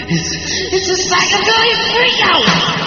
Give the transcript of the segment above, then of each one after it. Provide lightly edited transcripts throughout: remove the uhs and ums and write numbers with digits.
It's a psychobilly freakout!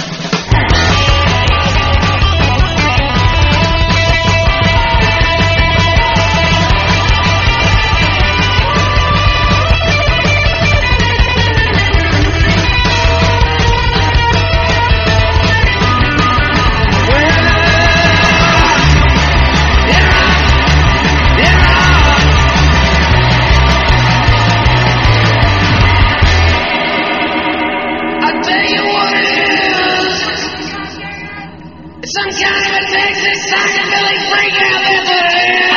Some kind of a Texas psychobilly freakout, that's what it is!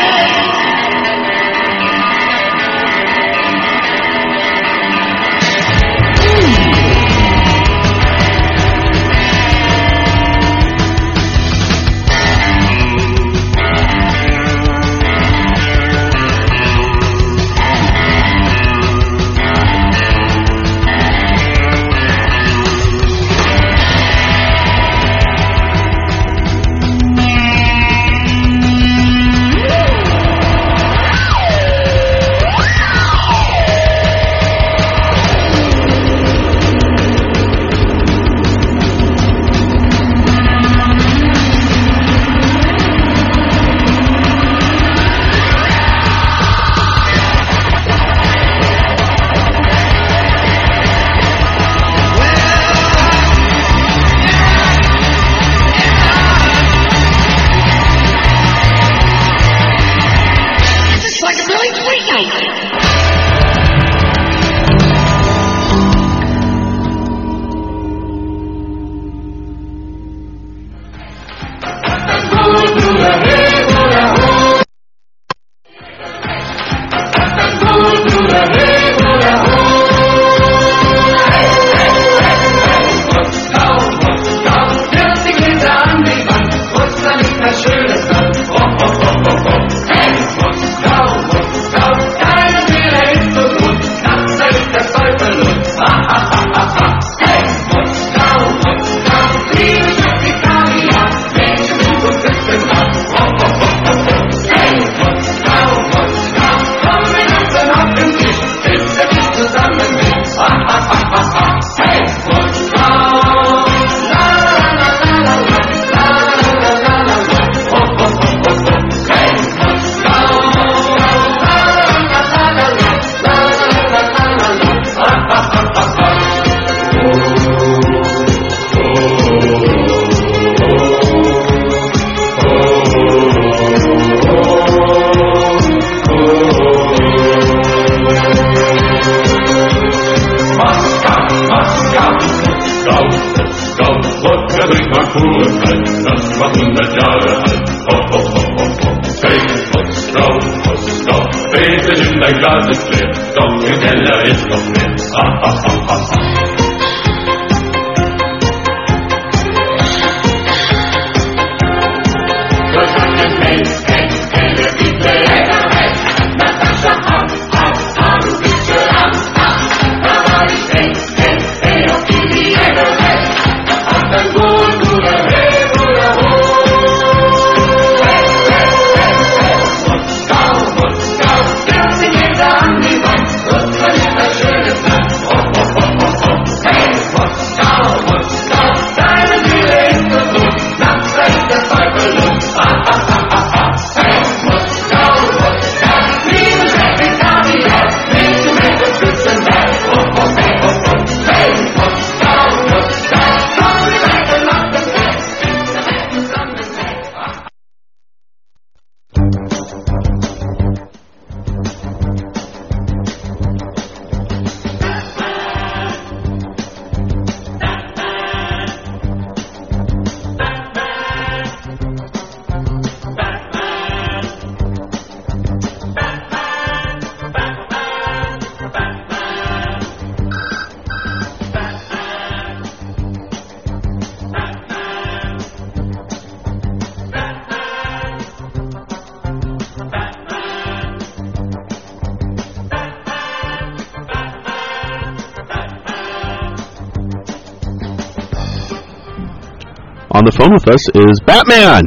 On the phone with us is Batman.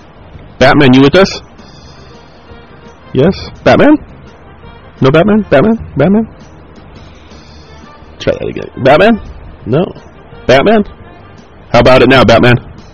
Batman, you with us? Yes? Batman? No Batman? Batman? Batman? Try that again. Batman? No. Batman? How about it now, Batman?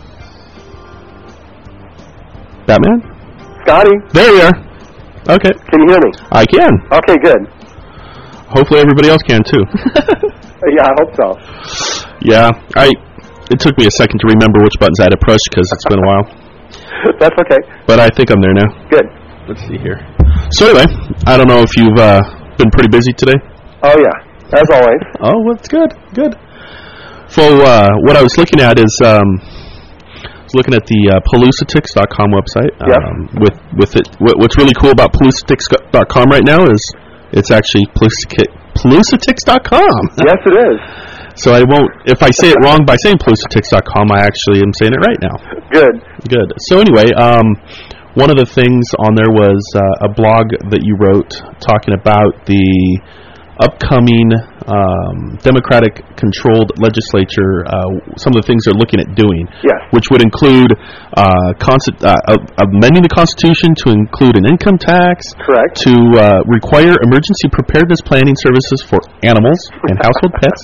Batman? Scotty? There you are. Okay. Can you hear me? I can. Okay, good. Hopefully everybody else can, too. Yeah, I hope so. Yeah. It took me a second to remember which buttons I had to push because it's been a while. That's okay. But I think I'm there now. Good. Let's see here. So anyway, I don't know if you've been pretty busy today. Oh, yeah. As always. Oh, well, that's good. Good. So what I was looking at is I was looking at the Pellucetix.com website. With it, what's really cool about Pellucetix.com right now is it's actually Pellucetix.com. Yes, it is. So I won't, if I say it wrong by saying Pellucetix.com, I actually am saying it right now. Good. Good. So anyway, one of the things on there was a blog that you wrote talking about the upcoming Democratic-controlled legislature, some of the things they're looking at doing, Yes. which would include amending the Constitution to include an income tax, Correct. to require emergency preparedness planning services for animals and household pets,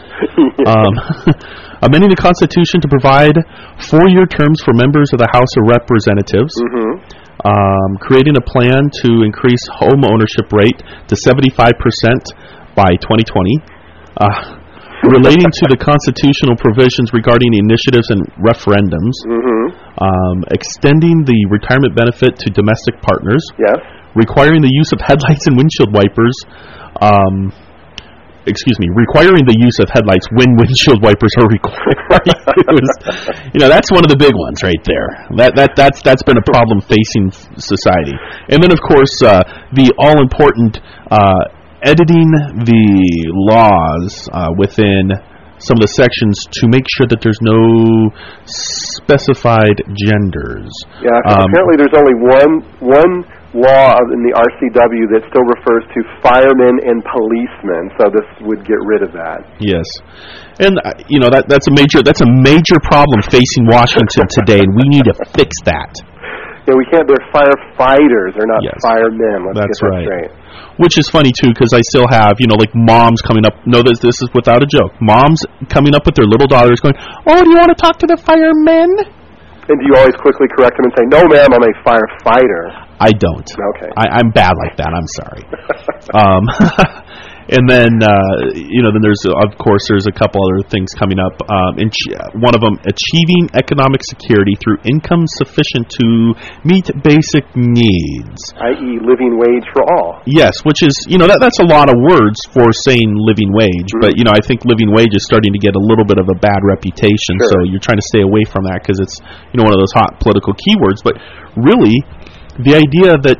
amending the Constitution to provide 4-year terms for members of the House of Representatives, creating a plan to increase home ownership rate to 75% by 2020, relating to the constitutional provisions regarding initiatives and referendums, extending the retirement benefit to domestic partners, Yes. requiring the use of headlights and windshield wipers, requiring the use of headlights when windshield wipers are required. That's one of the big ones right there. That's been a problem facing society. And then, of course, the all-important editing the laws within some of the sections to make sure that there's no specified genders. Yeah, 'cause apparently there's only one law in the RCW that still refers to firemen and policemen, so this would get rid of that. Yes, and that's a major problem facing Washington today, and we need to fix that. Yeah, we can't. They're firefighters. They're not Yes. firemen. Let's That's get that right. straight. Which is funny too, because I still have moms coming up. No, this is without a joke. Moms coming up with their little daughters, going, "Oh, do you want to talk to the firemen?" And do you always quickly correct them and say, "No, ma'am, I'm a firefighter"? I don't. Okay. I'm bad like that. I'm sorry. And then, then there's a couple other things coming up. One of them, achieving economic security through income sufficient to meet basic needs. I.e., living wage for all. Yes, which is, that's a lot of words for saying living wage. But, I think living wage is starting to get a little bit of a bad reputation. Sure. So you're trying to stay away from that because it's, one of those hot political keywords. But really, the idea that,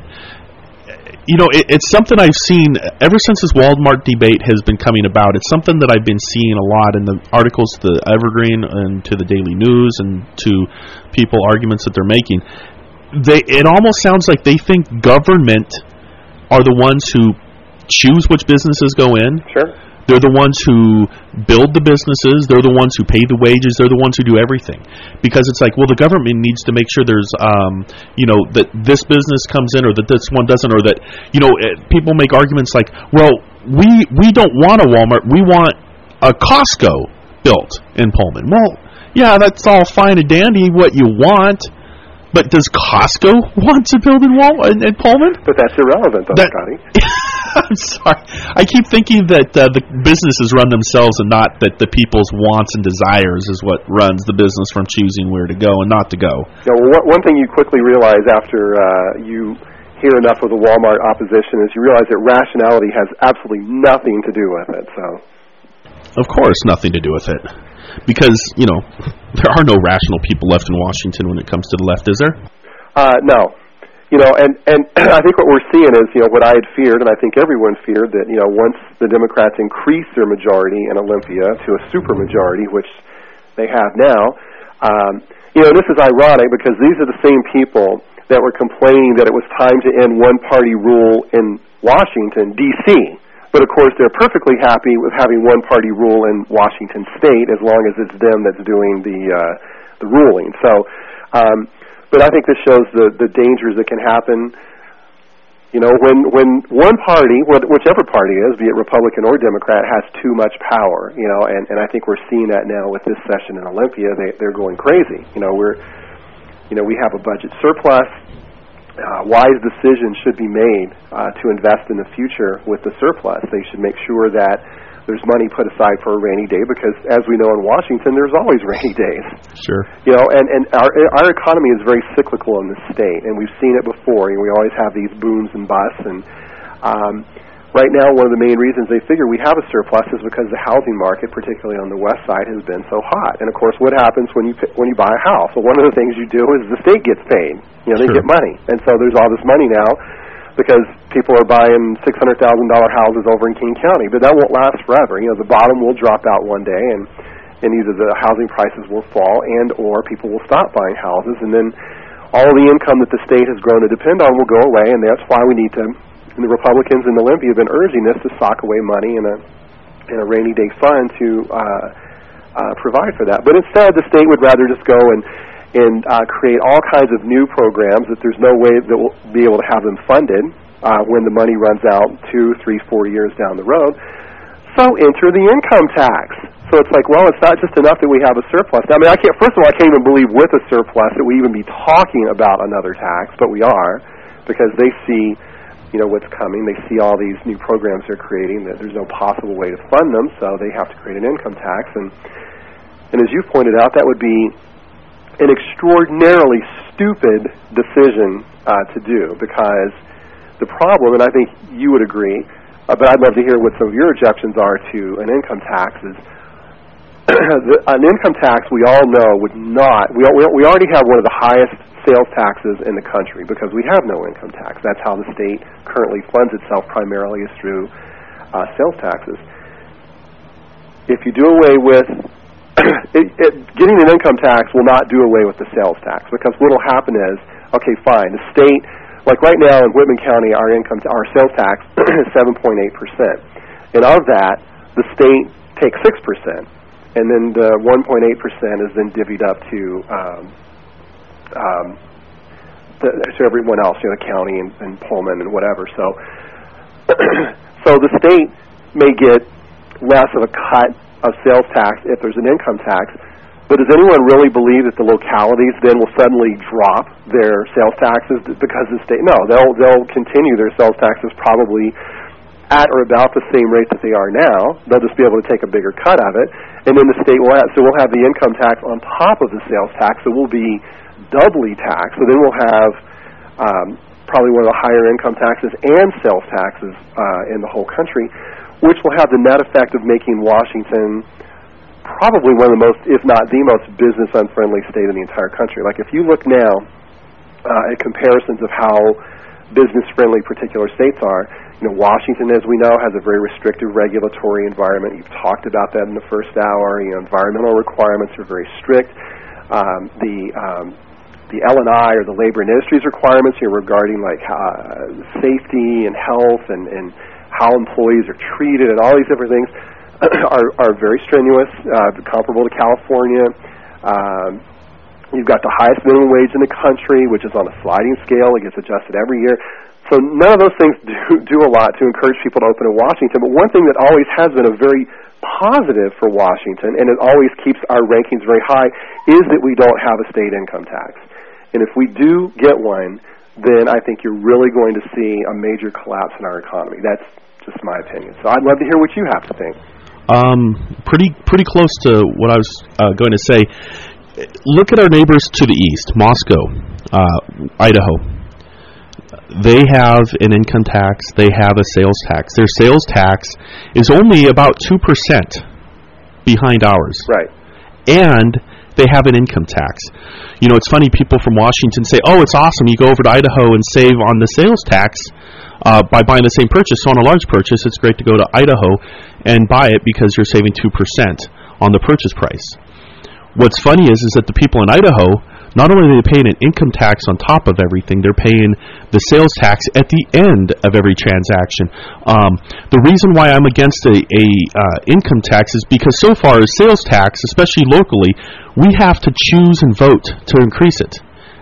it's something I've seen ever since this Walmart debate has been coming about. It's something that I've been seeing a lot in the articles to the Evergreen and to the Daily News and to people arguments that they're making. It almost sounds like they think government are the ones who choose which businesses go in. Sure. They're the ones who build the businesses. They're the ones who pay the wages. They're the ones who do everything. Because it's like, well, the government needs to make sure there's, that this business comes in or that this one doesn't, or that, people make arguments like, well, we don't want a Walmart. We want a Costco built in Pullman. Well, yeah, that's all fine and dandy what you want. But does Costco want to build in Pullman? But that's irrelevant, though, Scotty. I'm sorry. I keep thinking that the businesses run themselves and not that the people's wants and desires is what runs the business from choosing where to go and not to go. One thing you quickly realize after you hear enough of the Walmart opposition is you realize that rationality has absolutely nothing to do with it. So, of course, nothing to do with it. Because, there are no rational people left in Washington when it comes to the left, is there? No. And I think what we're seeing is, what I had feared, and I think everyone feared, that, once the Democrats increase their majority in Olympia to a supermajority, which they have now, this is ironic because these are the same people that were complaining that it was time to end one-party rule in Washington, D.C., but, of course, they're perfectly happy with having one-party rule in Washington State as long as it's them that's doing the ruling. So, but I think this shows the dangers that can happen, You know, when one party, whichever party it is, be it Republican or Democrat, has too much power, you know, and I think we're seeing that now with this session in Olympia. They're going crazy. You know, we have a budget surplus. Wise decisions should be made to invest in the future with the surplus. They should make sure that there's money put aside for a rainy day, because as we know in Washington, there's always rainy days. Sure. You know, and our economy is very cyclical in this state, and we've seen it before. You know, we always have these booms and busts, and right now one of the main reasons they figure we have a surplus is because the housing market, particularly on the west side, has been so hot. And of course, what happens when you buy a house? Well, one of the things you do is the state gets paid. You know, they Sure. get money, and so there's all this money now, because people are buying $600,000 houses over in King County, but that won't last forever. You know, the bottom will drop out one day, and either the housing prices will fall and or people will stop buying houses, and then all the income that the state has grown to depend on will go away, and that's why we need to, and the Republicans in Olympia have been urging this, to sock away money in a rainy day fund to provide for that. But instead, the state would rather just go and create all kinds of new programs that there's no way that we'll be able to have them funded when the money runs out 2, 3, 4 years down the road. So enter the income tax. So it's like, well, it's not just enough that we have a surplus. I mean, first of all, I can't even believe with a surplus that we even be talking about another tax, but we are, because they see, you know, what's coming. They see all these new programs they're creating, that there's no possible way to fund them, so they have to create an income tax. And as you pointed out, that would be an extraordinarily stupid decision to do, because the problem, and I think you would agree, but I'd love to hear what some of your objections are to an income tax, is an income tax, we all know, would not, we already have one of the highest sales taxes in the country, because we have no income tax. That's how the state currently funds itself, primarily is through sales taxes. If you do away with getting an income tax will not do away with the sales tax, because what will happen is, okay, fine, the state, like right now in Whitman County, our sales tax is 7.8%, and of that, the state takes 6%, and then the 1.8% is then divvied up to everyone else, you know, the county and Pullman and whatever. So, so the state may get less of a cut of sales tax if there's an income tax, but does anyone really believe that the localities then will suddenly drop their sales taxes because the state? No, they'll continue their sales taxes probably at or about the same rate that they are now. They'll just be able to take a bigger cut of it, and then the state will we'll have the income tax on top of the sales tax, so we'll be doubly taxed. So then we'll have probably one of the higher income taxes and sales taxes in the whole country, which will have the net effect of making Washington probably one of the most, if not the most, business-unfriendly state in the entire country. Like, if you look now at comparisons of how business-friendly particular states are, you know, Washington, as we know, has a very restrictive regulatory environment. You've talked about that in the first hour. You know, environmental requirements are very strict. The L&I, or the labor and industries requirements, you know, regarding like safety and health and how employees are treated and all these different things are very strenuous, comparable to California. You've got the highest minimum wage in the country, which is on a sliding scale. It gets adjusted every year. So none of those things do a lot to encourage people to open in Washington. But one thing that always has been a very positive for Washington, and it always keeps our rankings very high, is that we don't have a state income tax. And if we do get one, then I think you're really going to see a major collapse in our economy. That's just my opinion. So I'd love to hear what you have to think. Pretty close to what I was going to say. Look at our neighbors to the east, Moscow, Idaho. They have an income tax. They have a sales tax. Their sales tax is only about 2% behind ours. Right. And they have an income tax. You know, it's funny, people from Washington say, oh, it's awesome, you go over to Idaho and save on the sales tax by buying the same purchase. So on a large purchase, it's great to go to Idaho and buy it because you're saving 2% on the purchase price. What's funny is that the people in Idaho, not only are they paying an income tax on top of everything, they're paying the sales tax at the end of every transaction. The reason why I'm against a income tax is because so far as sales tax, especially locally, we have to choose and vote to increase it.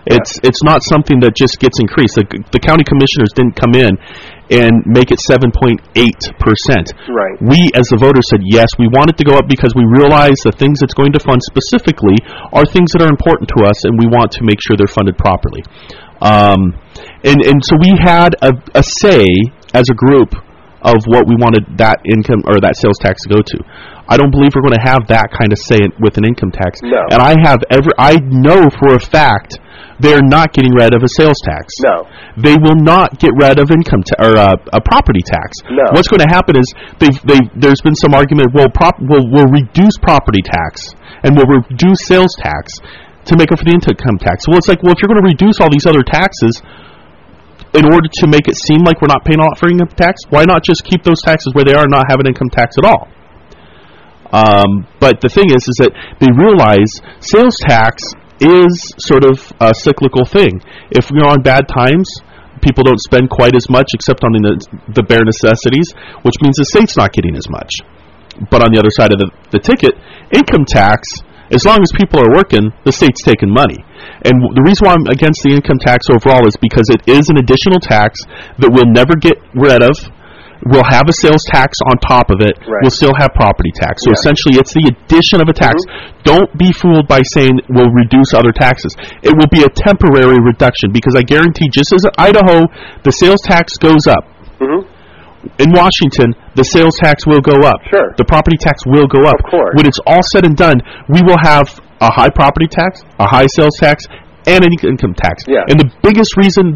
It's not something that just gets increased. The county commissioners didn't come in and make it 7.8%. Right. We, as the voters, said, yes, we want it to go up because we realize the things it's going to fund specifically are things that are important to us, and we want to make sure they're funded properly. And so we had a say as a group of what we wanted that income or that sales tax to go to. I don't believe we're going to have that kind of say with an income tax. No. And I know for a fact they're not getting rid of a sales tax. No. They will not get rid of income or a property tax. No. What's going to happen is there's been some argument. We'll reduce property tax and we'll reduce sales tax to make up for the income tax. Well, it's like, if you're going to reduce all these other taxes in order to make it seem like we're not paying a lot for income tax, why not just keep those taxes where they are and not have an income tax at all? But the thing is that they realize sales tax is sort of a cyclical thing. If you're on bad times, people don't spend quite as much except on the bare necessities, which means the state's not getting as much. But on the other side of the ticket, income tax, as long as people are working, the state's taking money. And the reason why I'm against the income tax overall is because it is an additional tax that we'll never get rid of. We'll have a sales tax on top of it. Right. We'll still have property tax. So essentially, it's the addition of a tax. Mm-hmm. Don't be fooled by saying we'll reduce other taxes. It will be a temporary reduction because I guarantee, just as in Idaho, the sales tax goes up. Mm-hmm. In Washington, the sales tax will go up. Sure. The property tax will go up. Of course. When it's all said and done, we will have a high property tax, a high sales tax, and an income tax. Yeah. And the biggest reason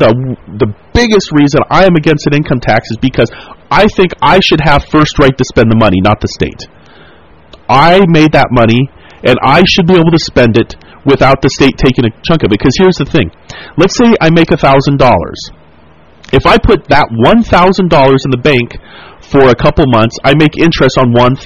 I am against an income tax is because I think I should have first right to spend the money, not the state. I made that money, and I should be able to spend it without the state taking a chunk of it. Because here's the thing. Let's say I make $1,000. If I put that $1,000 in the bank for a couple months, I make interest on $1,000.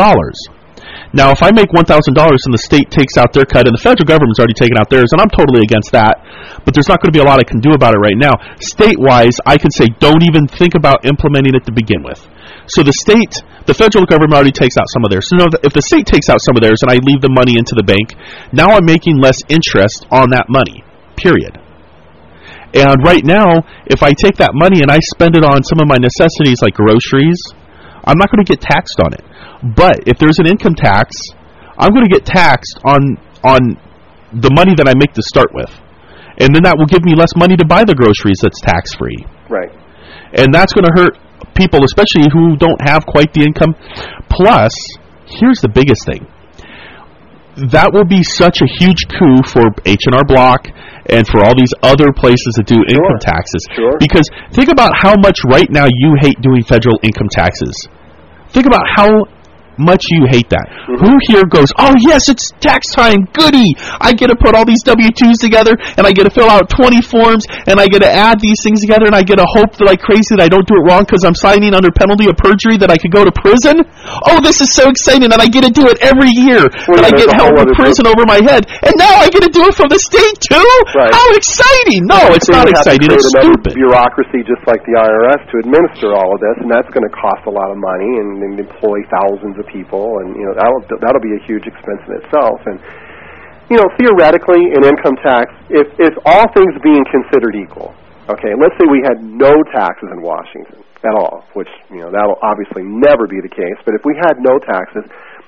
Now, if I make $1,000 and the state takes out their cut, and the federal government's already taken out theirs, and I'm totally against that, but there's not going to be a lot I can do about it right now. State-wise, I can say don't even think about implementing it to begin with. So the federal government already takes out some of theirs. So if the state takes out some of theirs and I leave the money into the bank, now I'm making less interest on that money, period. And right now, if I take that money and I spend it on some of my necessities like groceries, I'm not going to get taxed on it. But if there's an income tax, I'm going to get taxed on the money that I make to start with. And then that will give me less money to buy the groceries that's tax-free. Right. And that's going to hurt people, especially who don't have quite the income. Plus, here's the biggest thing. That will be such a huge coup for H&R Block and for all these other places that do income taxes. Sure. Because think about how much right now you hate doing federal income taxes. Think about how much you hate that. Mm-hmm. Who here goes, oh yes, it's tax time, goody! I get to put all these W-2s together, and I get to fill out 20 forms, and I get to add these things together, and I get to hope that like crazy that I don't do it wrong because I'm signing under penalty of perjury that I could go to prison? Oh, this is so exciting, and I get to do it every year, that I get held in prison over my head, and now I get to do it from the state too? Right. How exciting! No, it's not exciting, it's stupid. Bureaucracy just like the IRS to administer all of this, and that's going to cost a lot of money and employ thousands of people, and that'll be a huge expense in itself. And theoretically, an income tax, if all things being considered equal, okay, let's say we had no taxes in Washington at all, which that'll obviously never be the case. But if we had no taxes,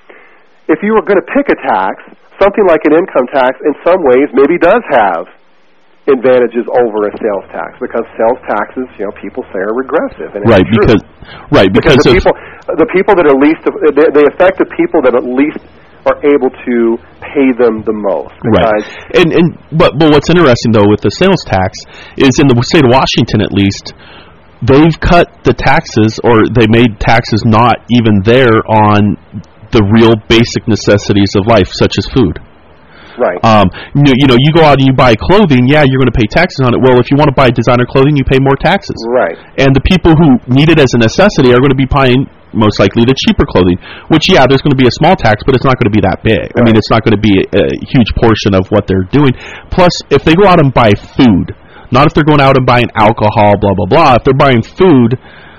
if you were going to pick a tax, something like an income tax, in some ways, maybe does have advantages over a sales tax, because sales taxes, people say are regressive, and right, because the people that are least, they affect the people that at least are able to pay them the most. Right, but what's interesting though with the sales tax is in the state of Washington at least, they've cut the taxes, or they made taxes not even there on the real basic necessities of life, such as food. Right. You go out and you buy clothing, yeah, you're going to pay taxes on it. Well, if you want to buy designer clothing, you pay more taxes. Right. And the people who need it as a necessity are going to be buying most likely the cheaper clothing, which, yeah, there's going to be a small tax, but it's not going to be that big. Right. I mean, it's not going to be a huge portion of what they're doing. Plus, if they go out and buy food, not if they're going out and buying alcohol, blah, blah, blah. If they're buying food,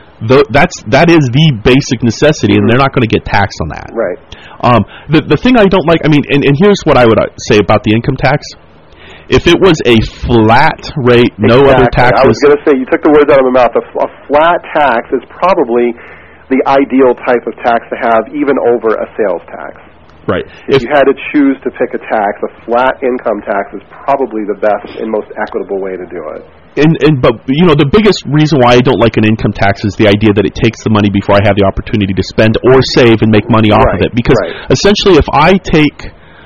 that is the basic necessity, and they're not going to get taxed on that. Right. The thing I don't like, and here's what I would say about the income tax. If it was a flat rate, no other taxes. I was going to say, you took the words out of my mouth. A flat tax is probably the ideal type of tax to have, even over a sales tax. Right. If you had to choose to pick a tax, a flat income tax is probably the best and most equitable way to do it. But the biggest reason why I don't like an income tax is the idea that it takes the money before I have the opportunity to spend or save and make money off of it. Because essentially, if I take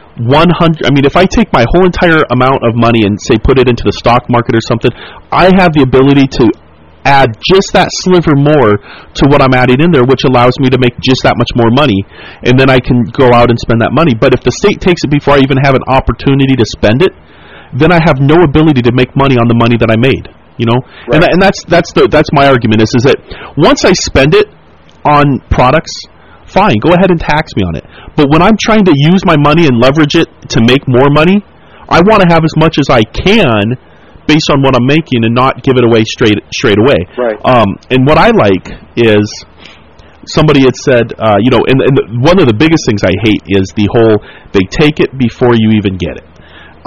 if I take my whole entire amount of money and say put it into the stock market or something, I have the ability to add just that sliver more to what I'm adding in there, which allows me to make just that much more money, and then I can go out and spend that money. But if the state takes it before I even have an opportunity to spend it, then I have no ability to make money on the money that I made. Right. And that's my argument is that once I spend it on products, fine, go ahead and tax me on it. But when I'm trying to use my money and leverage it to make more money, I want to have as much as I can based on what I'm making and not give it away straight away. Right. And what I like is somebody had said, and one of the biggest things I hate is the whole they take it before you even get it.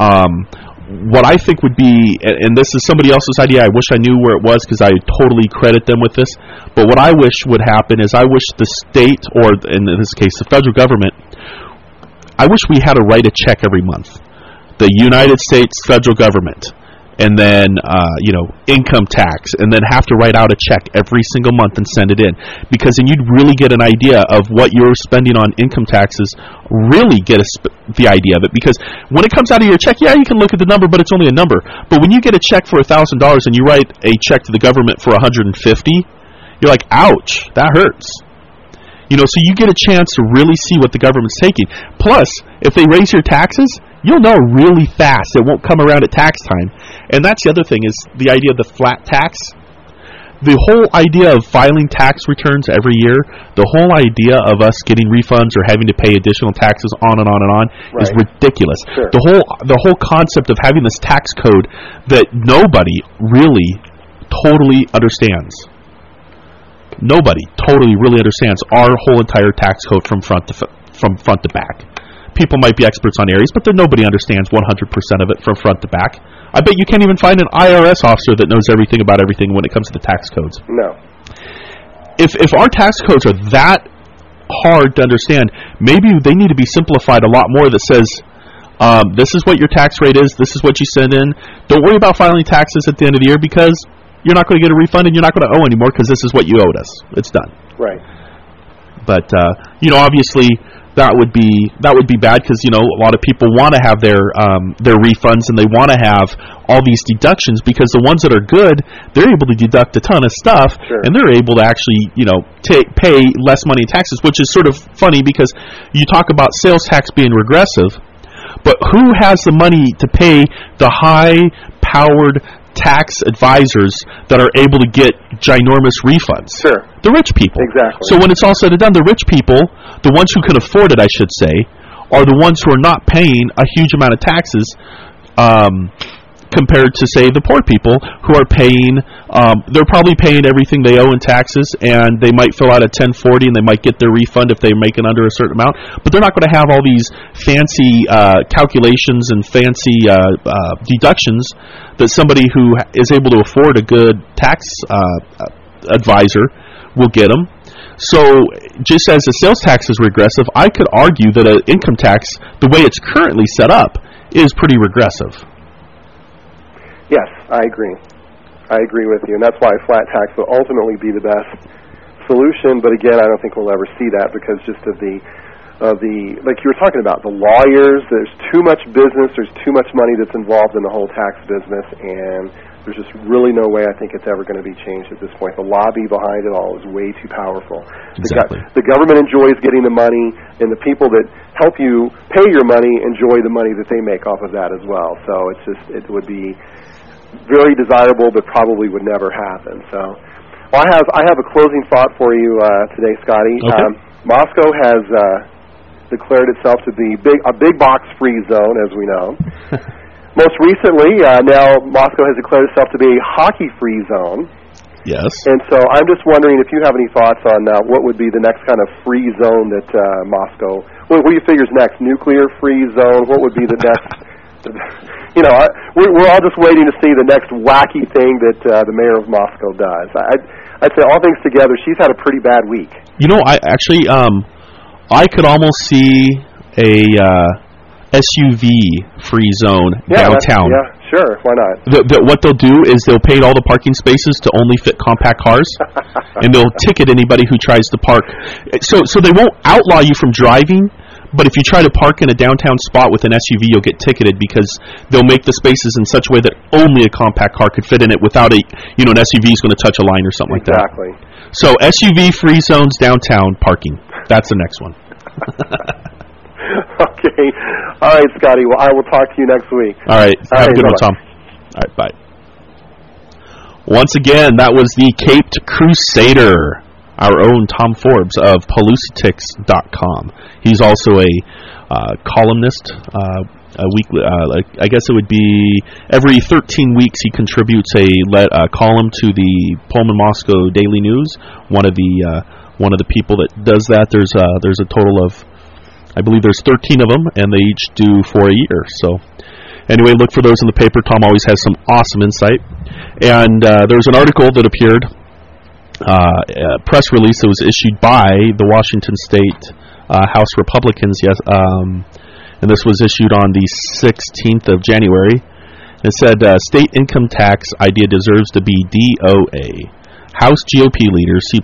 What I think would be, and this is somebody else's idea, I wish I knew where it was because I totally credit them with this, but what I wish would happen is I wish the state, or in this case the federal government, I wish we had to write a check every month. The United States federal government, and then income tax, and then have to write out a check every single month and send it in, because then you'd really get an idea of what you're spending on income taxes, really get the idea of it, because when it comes out of your check, you can look at the number, but it's only a number. But when you get a check for $1,000 and you write a check to the government for $150, you're like, ouch, that hurts. So you get a chance to really see what the government's taking. Plus, if they raise your taxes, you'll know really fast. It won't come around at tax time. And that's the other thing, is the idea of the flat tax. The whole idea of filing tax returns every year, the whole idea of us getting refunds or having to pay additional taxes on and on and on is ridiculous. Sure. The whole concept of having this tax code that nobody really totally understands. Nobody totally really understands our whole entire tax code from front to back. People might be experts on areas, but nobody understands 100% of it from front to back. I bet you can't even find an IRS officer that knows everything about everything when it comes to the tax codes. No. If our tax codes are that hard to understand, maybe they need to be simplified a lot more that says, this is what your tax rate is, this is what you send in. Don't worry about filing taxes at the end of the year because you're not going to get a refund and you're not going to owe anymore because this is what you owed us. It's done. Right. But, obviously that would be bad because, a lot of people want to have their refunds and they want to have all these deductions because the ones that are good, they're able to deduct a ton of stuff. Sure. And they're able to actually, pay less money in taxes, which is sort of funny because you talk about sales tax being regressive, but who has the money to pay the high-powered tax advisors that are able to get ginormous refunds? Sure. The rich people. Exactly. So when it's all said and done, the rich people, the ones who can afford it, I should say, are the ones who are not paying a huge amount of taxes compared to, say, the poor people who are paying, they're probably paying everything they owe in taxes, and they might fill out a 1040 and they might get their refund if they make it under a certain amount, but they're not going to have all these fancy calculations and fancy deductions that somebody who is able to afford a good tax advisor will get them. So just as the sales tax is regressive, I could argue that an income tax, the way it's currently set up, is pretty regressive. Yes, I agree. I agree with you, and that's why flat tax will ultimately be the best solution. But again, I don't think we'll ever see that because just of the like you were talking about, the lawyers. There's too much business. There's too much money that's involved in the whole tax business, and there's just really no way I think it's ever going to be changed at this point. The lobby behind it all is way too powerful. Exactly. The government enjoys getting the money, and the people that help you pay your money enjoy the money that they make off of that as well. So it would be very desirable, but probably would never happen. So, well, I have a closing thought for you today, Scotty. Okay. Moscow has declared itself to be a big box free zone, as we know. Most recently, now Moscow has declared itself to be a hockey free zone. Yes. And so I'm just wondering if you have any thoughts on what would be the next kind of free zone that Moscow. What do you figure is next? Nuclear free zone? What would be the next? we're all just waiting to see the next wacky thing that the mayor of Moscow does. I'd say all things together, she's had a pretty bad week. I could almost see a SUV-free zone downtown. Yeah, sure. Why not? What they'll do is they'll paint all the parking spaces to only fit compact cars, and they'll ticket anybody who tries to park. So they won't outlaw you from driving, but if you try to park in a downtown spot with an SUV, you'll get ticketed because they'll make the spaces in such a way that only a compact car could fit in it without an SUV is going to touch a line or something like that. Exactly. So SUV-free zones downtown parking. That's the next one. Okay. All right, Scotty. Well, I will talk to you next week. All right. Have a good one, Tom. All right, bye. Once again, that was the Caped Crusader, our own Tom Forbes of Polusitics.com. He's also a columnist, a weekly. I guess it would be every 13 weeks he contributes a column to the Pullman Moscow Daily News. One of the people that does that. There's a total of, I believe there's 13 of them, and they each do for a year. So anyway, look for those in the paper. Tom always has some awesome insight. And there's an article that appeared, a press release that was issued by the Washington State House Republicans, and this was issued on the 16th of January. It said, state income tax idea deserves to be DOA. House GOP leaders see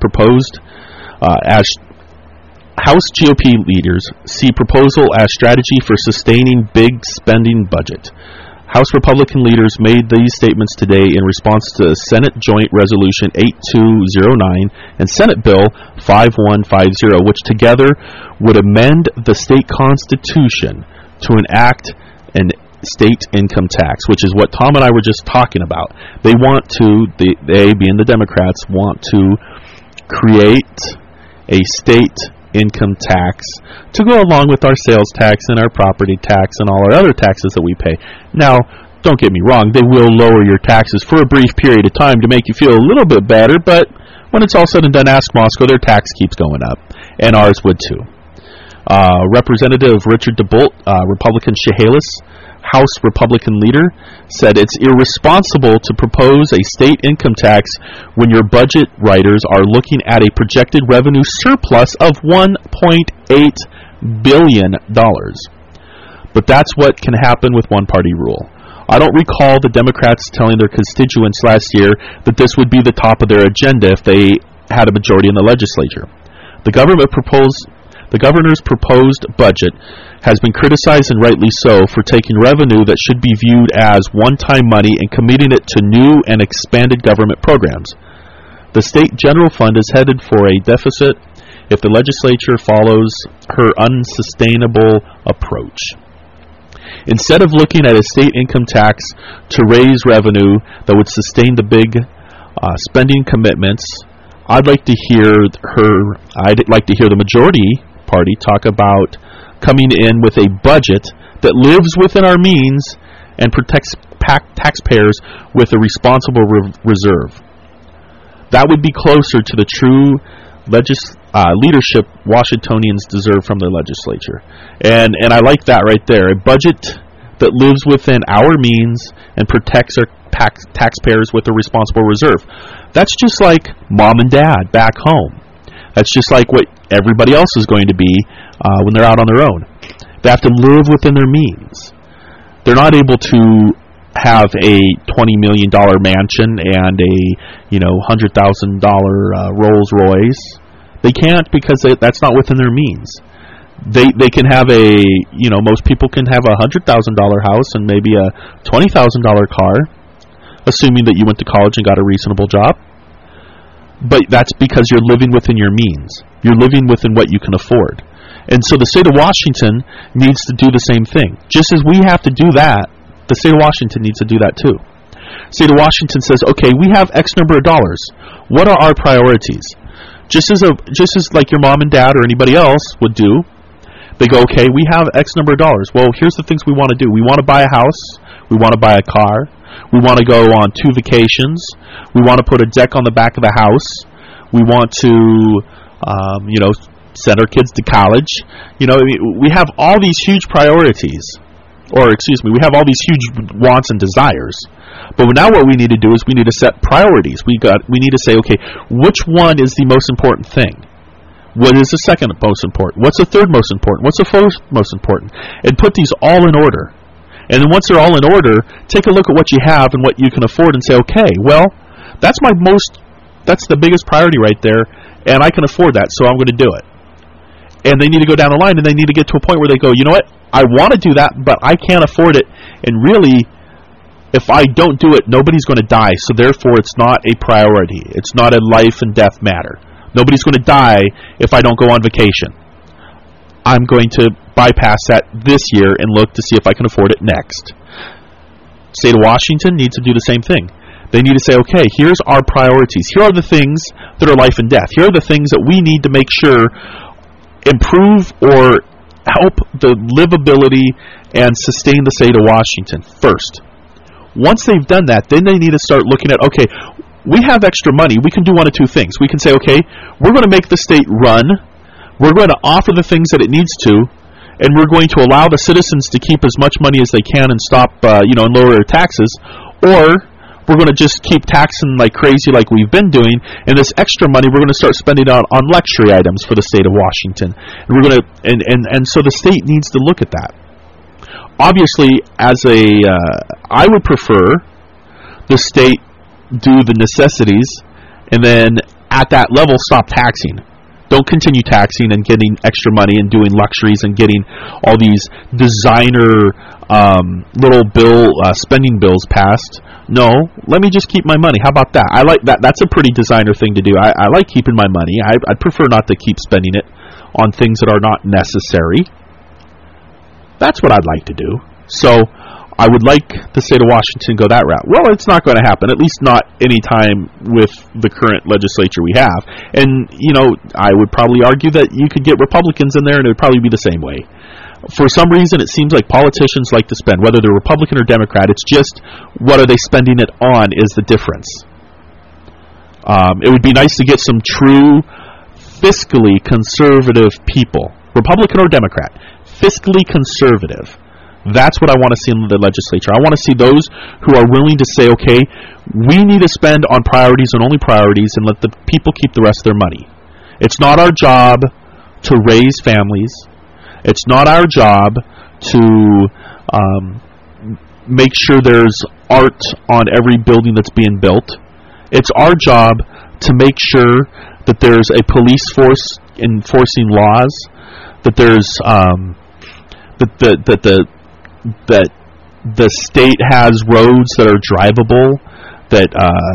proposal as strategy for sustaining big spending budget. House Republican leaders made these statements today in response to Senate Joint Resolution 8209 and Senate Bill 5150, which together would amend the state constitution to enact an state income tax, which is what Tom and I were just talking about. They being the Democrats, want to create a state income tax to go along with our sales tax and our property tax and all our other taxes that we pay. Now, don't get me wrong, they will lower your taxes for a brief period of time to make you feel a little bit better, but when it's all said and done, ask Moscow, their tax keeps going up, and ours would too. Representative Richard DeBolt, Republican Chehalis, House Republican leader, said it's irresponsible to propose a state income tax when your budget writers are looking at a projected revenue surplus of $1.8 billion. But that's what can happen with one-party rule. I don't recall the Democrats telling their constituents last year that this would be the top of their agenda if they had a majority in the legislature. The governor's proposed budget has been criticized, and rightly so, for taking revenue that should be viewed as one-time money and committing it to new and expanded government programs. The state general fund is headed for a deficit if the legislature follows her unsustainable approach. Instead of looking at a state income tax to raise revenue that would sustain the big spending commitments, I'd like to hear the majority party talk about coming in with a budget that lives within our means and protects taxpayers with a responsible reserve. That would be closer to the true leadership Washingtonians deserve from their legislature. And I like that right there. A budget that lives within our means and protects our taxpayers with a responsible reserve. That's just like mom and dad back home. That's just like what everybody else is going to be when they're out on their own. They have to live within their means. They're not able to have a $20 million mansion and a $100,000 Rolls Royce. They can't because that's not within their means. They can have most people can have a $100,000 house and maybe a $20,000 car, assuming that you went to college and got a reasonable job. But that's because you're living within your means. You're living within what you can afford. And so the state of Washington needs to do the same thing. Just as we have to do that, the state of Washington needs to do that too. The state of Washington says, okay, we have X number of dollars. What are our priorities? Just as like your mom and dad or anybody else would do, they go, okay, we have X number of dollars. Well, here's the things we want to do. We want to buy a house. We want to buy a car. We want to go on 2 vacations. We want to put a deck on the back of the house. We want to, send our kids to college. We have all these huge priorities. we have all these huge wants and desires. But now what we need to do is we need to set priorities. We need to say, okay, which one is the most important thing? What is the second most important? What's the third most important? What's the fourth most important? And put these all in order. And then once they're all in order, take a look at what you have and what you can afford and say, okay, well, that's the biggest priority right there, and I can afford that, so I'm going to do it. And they need to go down the line, and they need to get to a point where they go, you know what, I want to do that, but I can't afford it, and really, if I don't do it, nobody's going to die, so therefore it's not a priority. It's not a life and death matter. Nobody's going to die if I don't go on vacation. I'm going to bypass that this year and look to see if I can afford it next. State of Washington needs to do the same thing. They need to say, okay, here's our priorities. Here are the things that are life and death. Here are the things that we need to make sure improve or help the livability and sustain the state of Washington first. Once they've done that, then they need to start looking at, okay, we have extra money. We can do one of two things. We can say, okay, we're going to make the state run. We're going to offer the things that it needs to, and we're going to allow the citizens to keep as much money as they can and stop, and lower their taxes, or we're going to just keep taxing like crazy like we've been doing, and this extra money we're going to start spending on luxury items for the state of Washington. And we're going to, and so the state needs to look at that. Obviously, I would prefer the state do the necessities, and then at that level stop taxing. Don't continue taxing and getting extra money and doing luxuries and getting all these designer little spending bills passed. No, let me just keep my money. How about that? I like that. That's a pretty designer thing to do. I like keeping my money. I'd prefer not to keep spending it on things that are not necessary. That's what I'd like to do. So I would like the state of Washington go that route. Well, it's not going to happen, at least not any time with the current legislature we have. And, I would probably argue that you could get Republicans in there and it would probably be the same way. For some reason, it seems like politicians like to spend, whether they're Republican or Democrat. It's just what are they spending it on is the difference. It would be nice to get some true fiscally conservative people, Republican or Democrat, fiscally conservative. That's what I want to see in the legislature. I want to see those who are willing to say, okay, we need to spend on priorities and only priorities and let the people keep the rest of their money. It's not our job to raise families. It's not our job to make sure there's art on every building that's being built. It's our job to make sure that there's a police force enforcing laws, that there's that the state has roads that are drivable, that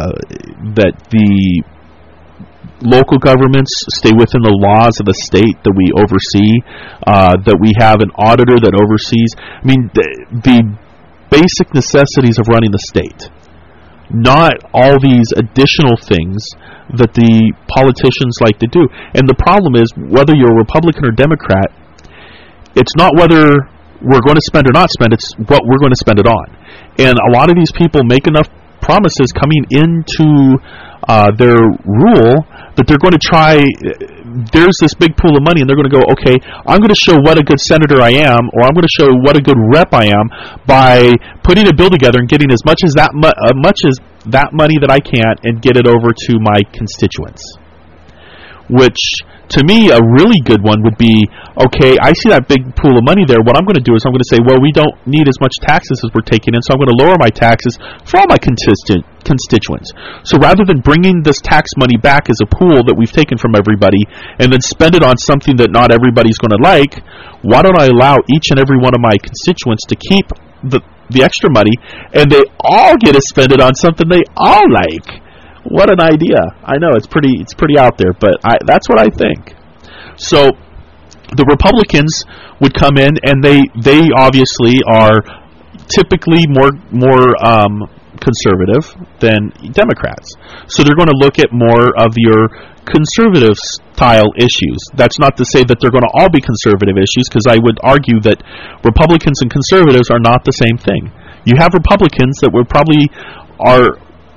the local governments stay within the laws of the state that we oversee, that we have an auditor that oversees. I mean, the basic necessities of running the state, not all these additional things that the politicians like to do. And the problem is, whether you're a Republican or Democrat, it's not whether we're going to spend or not spend, it's what we're going to spend it on. And a lot of these people make enough promises coming into their rule that they're going to try. There's this big pool of money, and they're going to go, okay, I'm going to show what a good senator I am, or I'm going to show what a good rep I am by putting a bill together and getting as much as that money that I can and get it over to my constituents. Which, to me, a really good one would be, okay, I see that big pool of money there. What I'm going to do is I'm going to say, well, we don't need as much taxes as we're taking in, so I'm going to lower my taxes for all my constituents. So rather than bringing this tax money back as a pool that we've taken from everybody and then spend it on something that not everybody's going to like, why don't I allow each and every one of my constituents to keep the extra money, and they all get to spend it on something they all like? What an idea. I know, it's pretty out there, but that's what I think. So the Republicans would come in, and they obviously are typically more conservative than Democrats. So they're going to look at more of your conservative style issues. That's not to say that they're going to all be conservative issues, because I would argue that Republicans and conservatives are not the same thing. You have Republicans that would probably are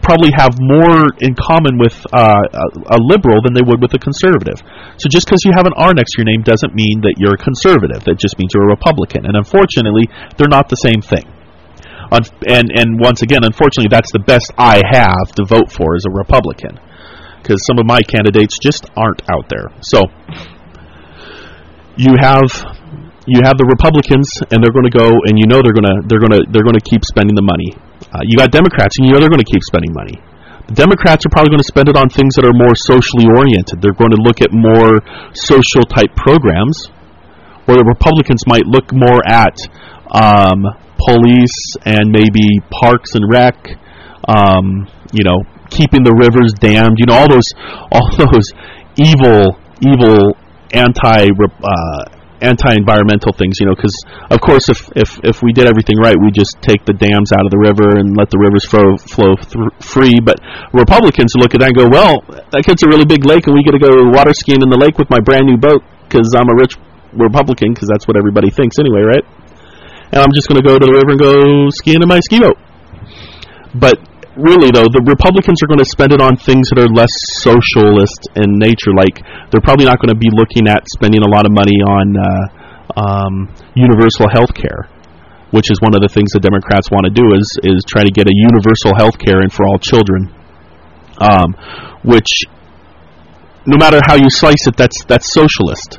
probably have more in common with a liberal than they would with a conservative. So just because you have an R next to your name doesn't mean that you're a conservative. That just means you're a Republican. And unfortunately, they're not the same thing. And once again, unfortunately, that's the best I have to vote for as a Republican, because some of my candidates just aren't out there. So you have the Republicans, and they're going to go, and you know they're going to keep spending the money. You got Democrats, and you know they're going to keep spending money. The Democrats are probably going to spend it on things that are more socially oriented. They're going to look at more social type programs, where the Republicans might look more at police and maybe parks and rec, keeping the rivers dammed, all those evil anti-environmental things, because of course if we did everything right, we just take the dams out of the river and let the rivers flow free. But Republicans look at that and go, well, that gets a really big lake, and we get to go water skiing in the lake with my brand new boat because I'm a rich Republican, because that's what everybody thinks anyway, right? And I'm just going to go to the river and go skiing in my ski boat. But really, though, the Republicans are going to spend it on things that are less socialist in nature. Like, they're probably not going to be looking at spending a lot of money on universal health care, which is one of the things the Democrats want to do, is try to get a universal health care in for all children, which, no matter how you slice it, that's socialist.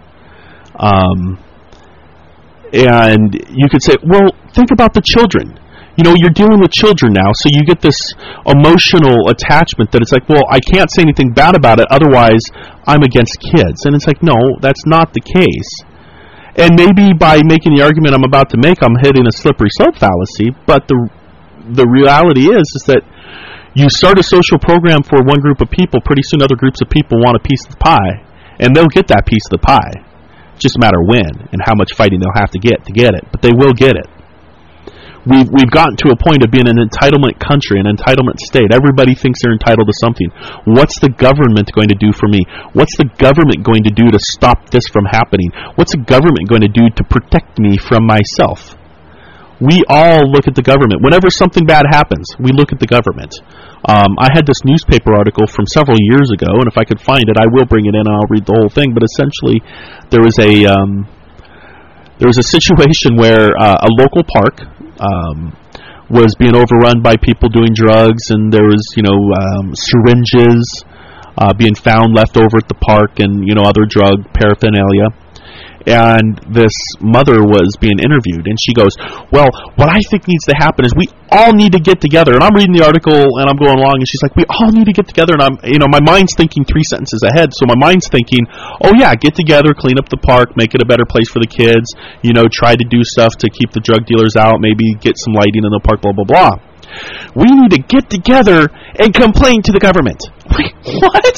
And you could say, well, think about the children. You're dealing with children now, so you get this emotional attachment that it's like, well, I can't say anything bad about it, otherwise I'm against kids. And it's like, no, that's not the case. And maybe by making the argument I'm about to make, I'm hitting a slippery slope fallacy, but the reality is that you start a social program for one group of people, pretty soon other groups of people want a piece of the pie, and they'll get that piece of the pie. Just a matter when and how much fighting they'll have to get it, but they will get it. We've gotten to a point of being an entitlement country, an entitlement state. Everybody thinks they're entitled to something. What's the government going to do for me? What's the government going to do to stop this from happening? What's the government going to do to protect me from myself? We all look at the government. Whenever something bad happens, we look at the government. I had this newspaper article from several years ago, and if I could find it, I will bring it in and I'll read the whole thing. But essentially, there was a situation where a local park was being overrun by people doing drugs, and there was syringes being found left over at the park, and other drug paraphernalia. And this mother was being interviewed, and she goes, well, what I think needs to happen is we all need to get together. And I'm reading the article, and I'm going along, and she's like, we all need to get together. And I'm, my mind's thinking 3 sentences ahead. So my mind's thinking, oh yeah, get together, clean up the park, make it a better place for the kids, try to do stuff to keep the drug dealers out, maybe get some lighting in the park, blah, blah, blah. We need to get together and complain to the government. What?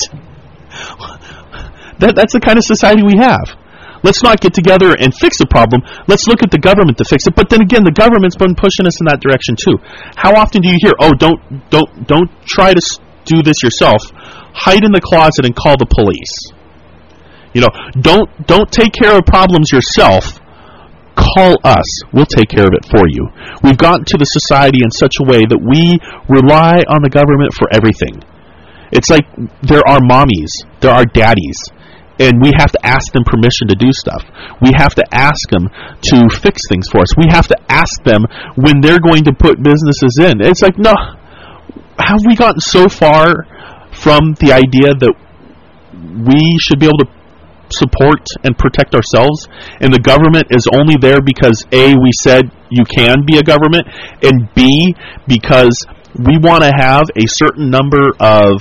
That's the kind of society we have. Let's not get together and fix the problem. Let's look at the government to fix it. But then again, the government's been pushing us in that direction too. How often do you hear, "Oh, don't try to do this yourself. Hide in the closet and call the police." Don't take care of problems yourself. Call us. We'll take care of it for you. We've gotten to the society in such a way that we rely on the government for everything. It's like there are mommies, there are daddies. And we have to ask them permission to do stuff. We have to ask them to fix things for us. We have to ask them when they're going to put businesses in. It's like, no, have we gotten so far from the idea that we should be able to support and protect ourselves, and the government is only there because A, we said you can be a government, and B, because we want to have a certain number of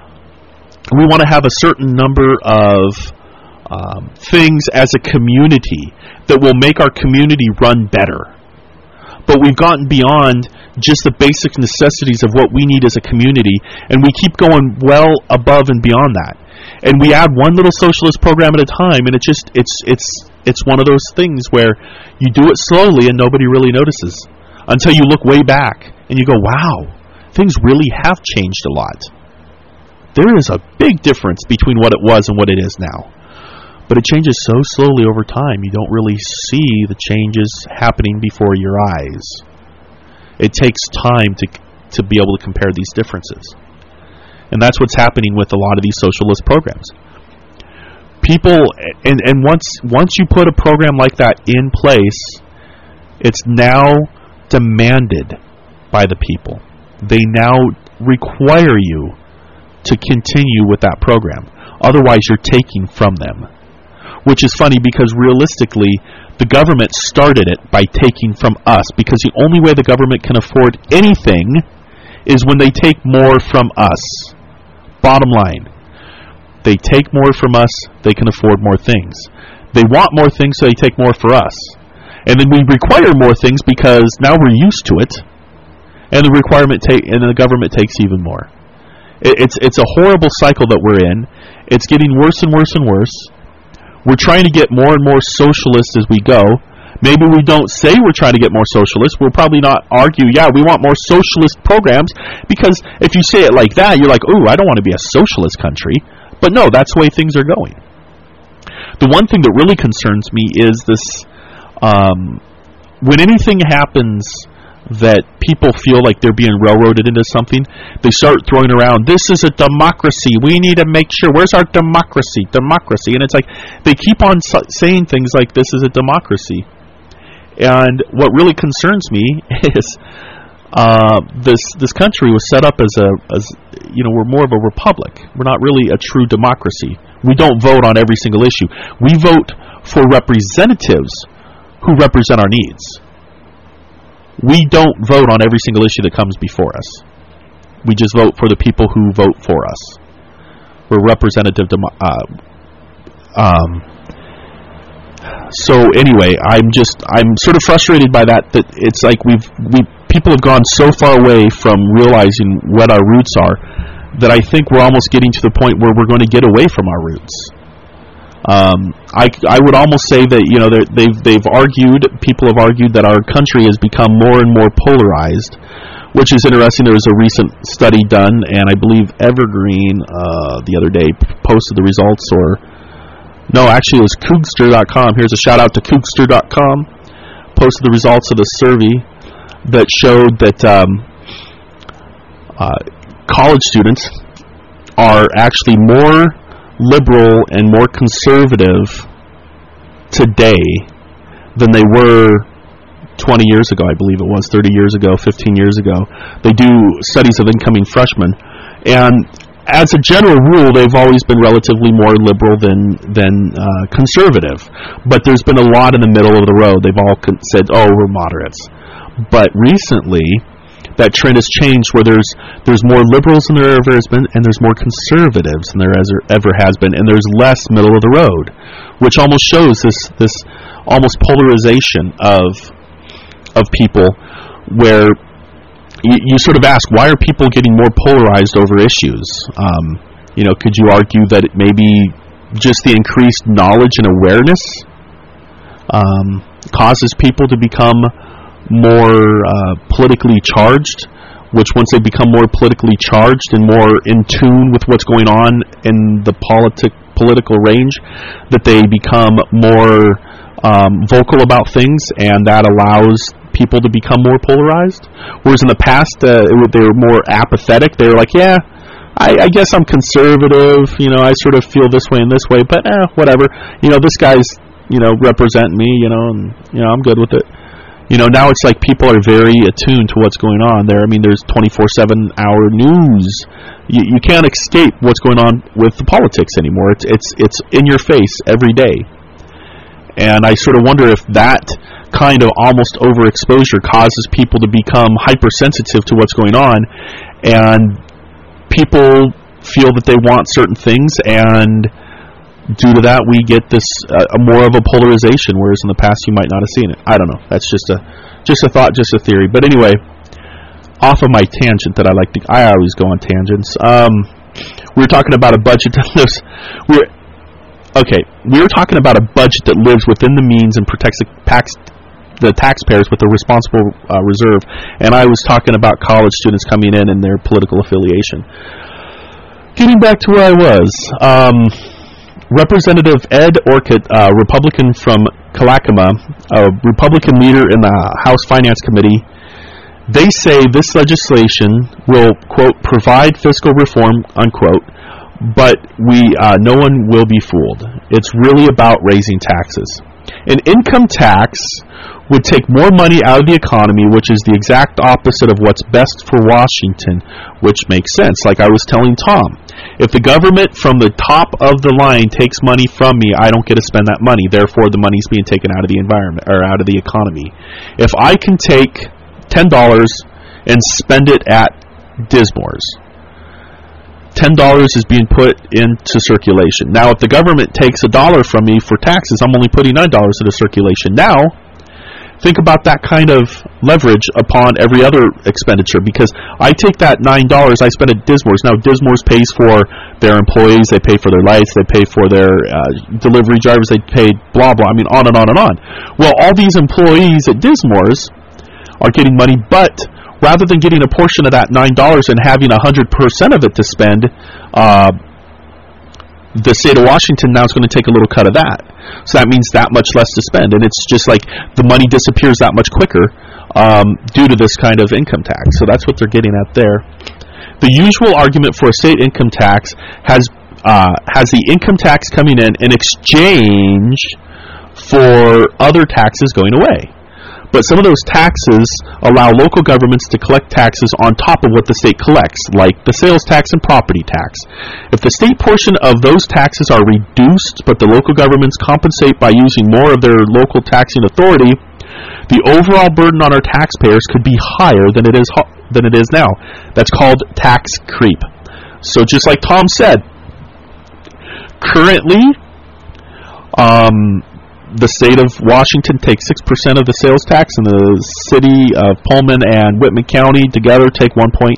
things as a community that will make our community run better. But we've gotten beyond just the basic necessities of what we need as a community, and we keep going well above and beyond that. And we add one little socialist program at a time, and it's one of those things where you do it slowly and nobody really notices until you look way back and you go, wow, things really have changed a lot. There is a big difference between what it was and what it is now. But it changes so slowly over time, you don't really see the changes happening before your eyes. It takes time to be able to compare these differences. And that's what's happening with a lot of these socialist programs. People, and once you put a program like that in place, it's now demanded by the people. They now require you to continue with that program. Otherwise, you're taking from them. Which is funny because realistically, the government started it by taking from us, because the only way the government can afford anything is when they take more from us. Bottom line. They take more from us, they can afford more things. They want more things, so they take more for us. And then we require more things because now we're used to it, and the government takes even more. It's a horrible cycle that we're in. It's getting worse and worse and worse. We're trying to get more and more socialist as we go. Maybe we don't say we're trying to get more socialist. We'll probably not argue, yeah, we want more socialist programs, because if you say it like that, you're like, ooh, I don't want to be a socialist country. But no, that's the way things are going. The one thing that really concerns me is this, when anything happens that people feel like they're being railroaded into something, they start throwing around, this is a democracy, we need to make sure, where's our democracy? And it's like, they keep on saying things like this is a democracy. And what really concerns me is this country was set up as we're more of a republic. We're not really a true democracy. We don't vote on every single issue. We vote for representatives who represent our needs. We don't vote on every single issue that comes before us. We just vote for the people who vote for us. We're representative. So anyway, I'm sort of frustrated by that it's like people have gone so far away from realizing what our roots are that I think we're almost getting to the point where we're going to get away from our roots. I would almost say that people have argued that our country has become more and more polarized, which is interesting. There was a recent study done, and I believe Evergreen the other day posted the results, it was Coogster.com. Here's a shout out to Coogster.com. Posted the results of the survey that showed that college students are actually more liberal and more conservative today than they were 20 years ago, I believe it was, 30 years ago, 15 years ago. They do studies of incoming freshmen, and as a general rule, they've always been relatively more liberal than conservative. But there's been a lot in the middle of the road. They've all said, oh, we're moderates. But recently, that trend has changed where there's more liberals than there ever has been, and there's more conservatives than there ever has been, and there's less middle of the road, which almost shows this almost polarization of people, where you sort of ask, why are people getting more polarized over issues? Could you argue that it may be just the increased knowledge and awareness causes people to become more politically charged, which once they become more politically charged and more in tune with what's going on in the political range, that they become more vocal about things, and that allows people to become more polarized? Whereas in the past, they were more apathetic. They were like, yeah, I guess I'm conservative, I sort of feel this way and this way, but whatever. This guy's, representing me, and, I'm good with it. Now it's like people are very attuned to what's going on there. I mean, there's 24/7 hour news. You can't escape what's going on with the politics anymore. It's in your face every day. And I sort of wonder if that kind of almost overexposure causes people to become hypersensitive to what's going on, and people feel that they want certain things, and due to that we get this more of a polarization, whereas in the past you might not have seen it. I don't know. That's just a thought, just a theory. But anyway, off of my tangent that I always go on tangents. We were talking about a budget that lives. We were talking about a budget that lives within the means and protects the taxpayers with a responsible reserve, and I was talking about college students coming in and their political affiliation. Getting back to where I was, Representative Ed Orcutt, Republican from Kalakama, a Republican leader in the House Finance Committee, They say this legislation will, quote, provide fiscal reform, unquote, but no one will be fooled. It's really about raising taxes. An income tax would take more money out of the economy, which is the exact opposite of what's best for Washington, which makes sense. Like I was telling Tom, if the government from the top of the line takes money from me, I don't get to spend that money. Therefore, the money's being taken out of the environment or out of the economy. If I can take $10 and spend it at Dismore's, $10 is being put into circulation. Now, if the government takes $1 from me for taxes, I'm only putting $9 into circulation. Now, think about that kind of leverage upon every other expenditure, because I take that $9 I spend at Dismore's. Now, Dismore's pays for their employees, they pay for their lights, they pay for their delivery drivers, they pay blah, blah, I mean, on and on and on. Well, all these employees at Dismore's are getting money, but rather than getting a portion of that $9 and having 100% of it to spend, the state of Washington now is going to take a little cut of that. So that means that much less to spend. And it's just like the money disappears that much quicker due to this kind of income tax. So that's what they're getting at there. The usual argument for a state income tax has the income tax coming in exchange for other taxes going away. But some of those taxes allow local governments to collect taxes on top of what the state collects, like the sales tax and property tax. If the state portion of those taxes are reduced, but the local governments compensate by using more of their local taxing authority, the overall burden on our taxpayers could be higher than it is now. That's called tax creep. So just like Tom said, currently, the state of Washington takes 6% of the sales tax, and the city of Pullman and Whitman County together take 1.8%.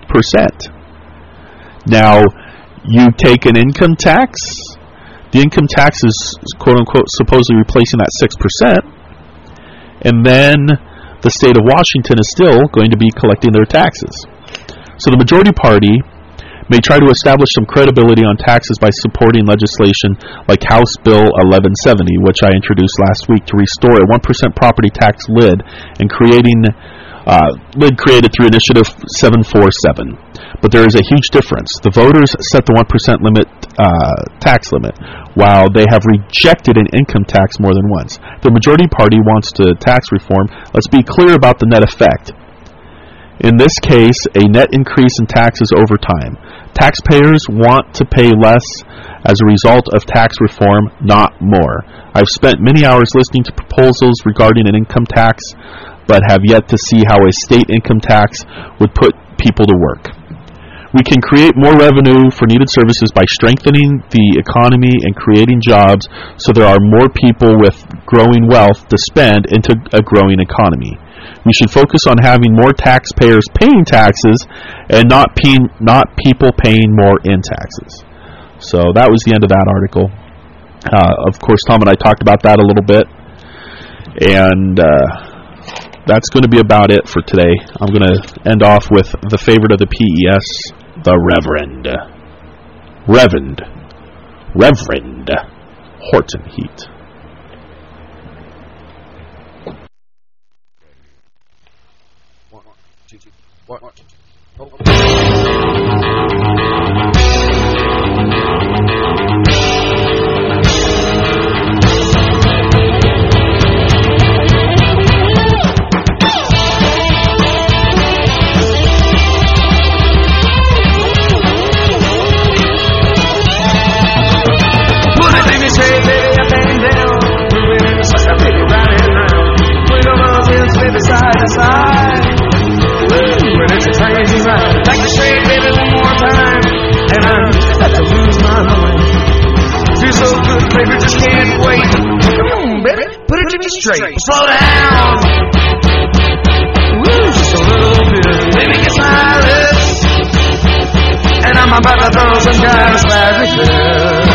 Now, you take an income tax. The income tax is, quote-unquote, supposedly replacing that 6%, and then the state of Washington is still going to be collecting their taxes. So the majority party may try to establish some credibility on taxes by supporting legislation like House Bill 1170, which I introduced last week, to restore a 1% property tax lid and created through Initiative 747. But there is a huge difference. The voters set the 1% tax limit, while they have rejected an income tax more than once. The majority party wants to tax reform. Let's be clear about the net effect. In this case, a net increase in taxes over time. Taxpayers want to pay less as a result of tax reform, not more. I've spent many hours listening to proposals regarding an income tax, but have yet to see how a state income tax would put people to work. We can create more revenue for needed services by strengthening the economy and creating jobs so there are more people with growing wealth to spend into a growing economy. We should focus on having more taxpayers paying taxes and not people paying more in taxes. So that was the end of that article. Of course, Tom and I talked about that a little bit. And that's going to be about it for today. I'm going to end off with the favorite of the PES, the Reverend Horton Heat. Straight. Slow down. Woo, just a little bit. Baby, kiss my lips, and I'm about to throw some guys back with you.